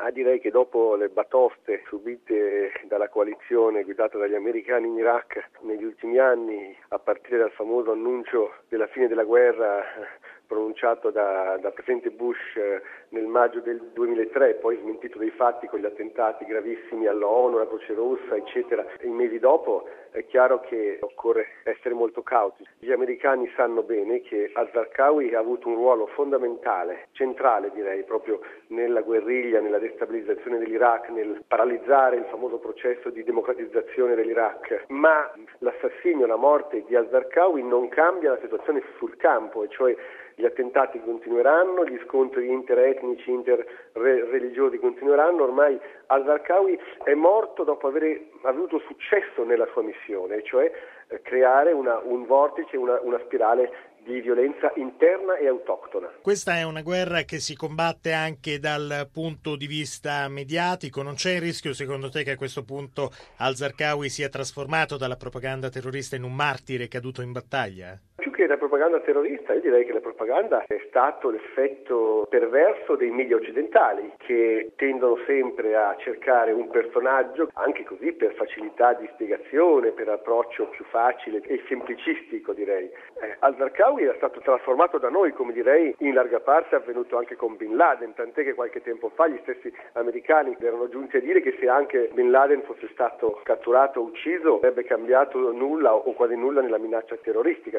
Ma direi che dopo le batoste subite dalla coalizione guidata dagli americani in Iraq negli ultimi anni, a partire dal famoso annuncio della fine della guerra pronunciato da presidente Bush nel maggio del 2003, poi smentito dai fatti con gli attentati gravissimi all'ONU, alla Croce Rossa, eccetera, e i mesi dopo, è chiaro che occorre essere molto cauti. Gli americani sanno bene che al-Zarqawi ha avuto un ruolo fondamentale, centrale direi, proprio nella guerriglia, nella destabilizzazione dell'Iraq, nel paralizzare il famoso processo di democratizzazione dell'Iraq, ma l'assassinio, la morte di al-Zarqawi non cambia la situazione sul campo, e cioè gli attentati continueranno, gli scontri interetnici, interreligiosi continueranno. Ormai al-Zarqawi è morto dopo aver avuto successo nella sua missione, cioè creare un vortice, una spirale di violenza interna e autoctona. Questa è una guerra che si combatte anche dal punto di vista mediatico. Non c'è il rischio, secondo te, che a questo punto al-Zarqawi sia trasformato dalla propaganda terrorista in un martire caduto in battaglia? Più che la propaganda terrorista, io direi che la propaganda è stato l'effetto perverso dei media occidentali, che tendono sempre a cercare un personaggio, anche così per facilità di spiegazione, per approccio più facile e semplicistico, direi. Al-Zarqawi era stato trasformato da noi, come direi, in larga parte è avvenuto anche con Bin Laden, tant'è che qualche tempo fa gli stessi americani erano giunti a dire che se anche Bin Laden fosse stato catturato o ucciso avrebbe cambiato nulla o quasi nulla nella minaccia terroristica.